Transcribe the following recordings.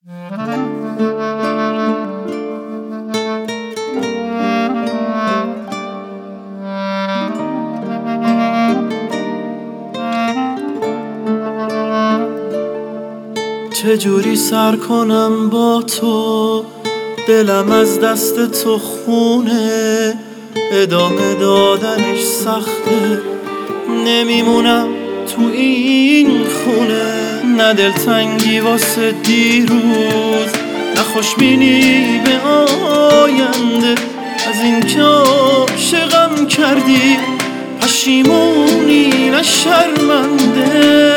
چجوری سر کنم با تو، دلم از دست تو خونه، ادامه دادنش سخته، نمیمونم تو این خونه. نه دلتنگی واسه دیروز، نه خوشبینی به آینده، از این که عاشقم کردی پشیمونی نه شرمنده.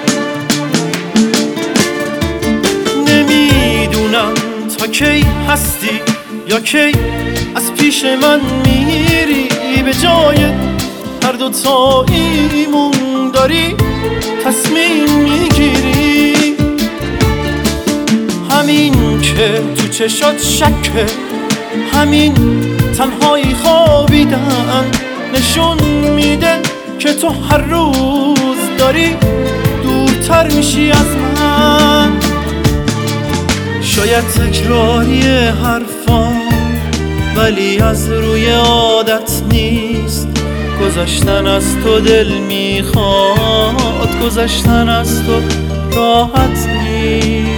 نمیدونم تا کی هستی یا کی از پیش من میری، به جای هر دوتاییمون داری تصمیم میگیری. همین که تو چشات شکه، همین تنهایی خوابیدن نشون میده که تو هر روز داری دورتر میشی از من. شاید تکراری حرفام، ولی از روی عادت نیست. گذشتن از تو دل میخواد، گذشتن از تو راحت نیست.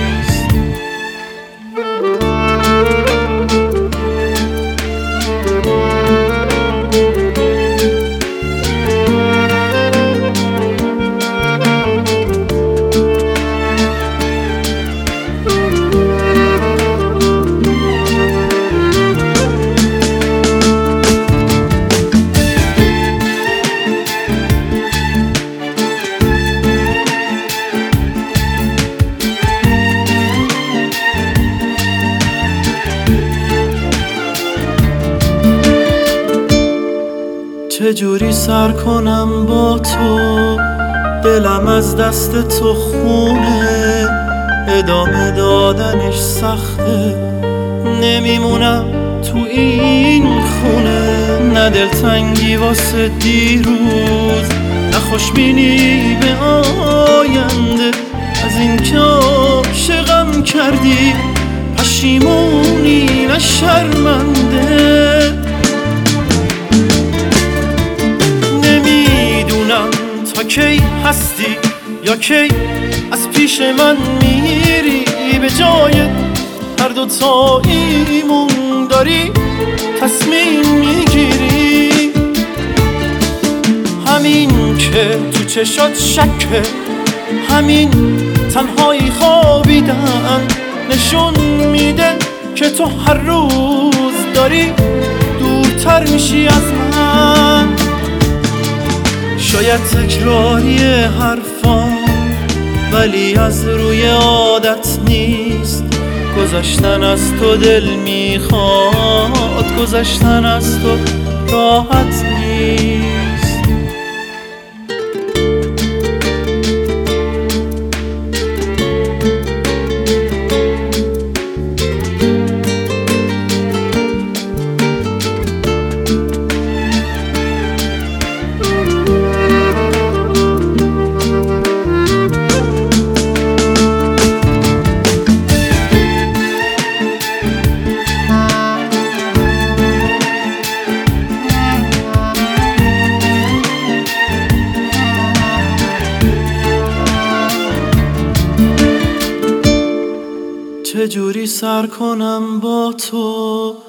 چجوری سر کنم با تو، دلم از دست تو خونه، ادامه دادنش سخته، نمیمونم تو این خونه. نه دلتنگی واسه دیروز، نه خوشبینی به آینده، از این که عاشقم کردی پشیمونی نه شرمنده. تا کی هستی یا کی از پیش من میری، به جای هر دوتاییمون داری تصمیم میگیری. همین که تو چشات شکه، همین تنهایی خوابیدن نشون میده که تو هر روز داری دورتر میشی از من. شاید تکراری حرفام، ولی از روی عادت نیست. گذشتن از تو دل میخواد، گذشتن از تو راحت نیست. چجوری سر کنم با تو،